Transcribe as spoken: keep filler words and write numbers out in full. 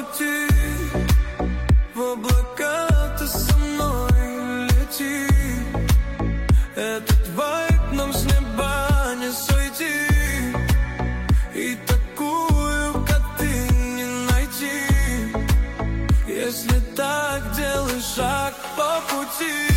пути. В облака ты со мной лети. Этот вайб нам с неба не сойти. И такую, как ты, не найти. Если так, делай шаг по пути.